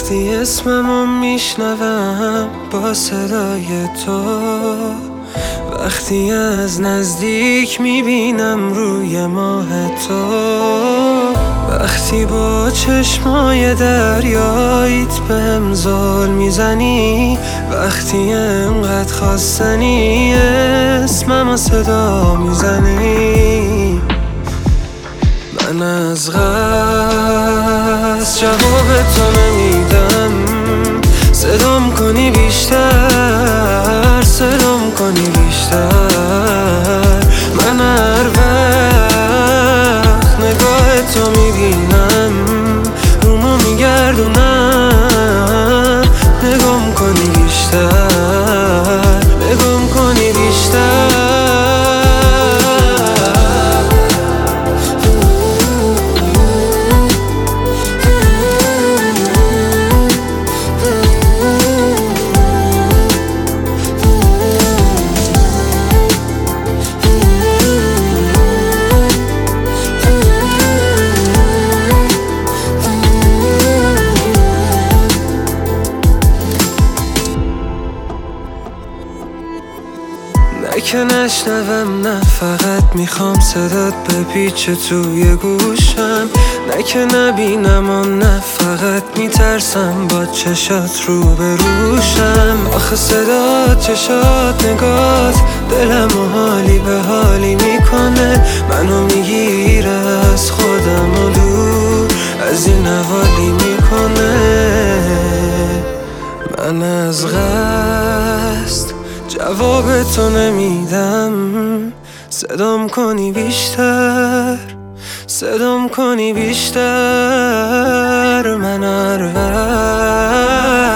وقتی اسممو میشنوم با صدای تو، وقتی از نزدیک میبینم روی ماه تو، وقتی با چشمای دریاییت بهم زل میزنی، وقتی انقدر خواستنی اسممو صدا میزنی، من از قصد جواب تو نمیدم. صدام کنی بیشتر، صدام کنی بیشتر، من هر وقت نگاه تو میبینم رومو میگردونم، نگام کنی بیشتر، نگام کنی بیشتر. نه که نشنوم، نه فقط میخوام صدات بپیچه توی گوشم، نه که نبینم و نه فقط میترسم با چشات رو بروشم. آخه صدات، چشات، نگات دلم و حالی به حالی میکنه، منو میگیره از خودم و دور از این حوالی میکنه. من از قصد جواب تو نمیدم، صدام کنی بیشتر، صدام کنی بیشتر، من هر وقت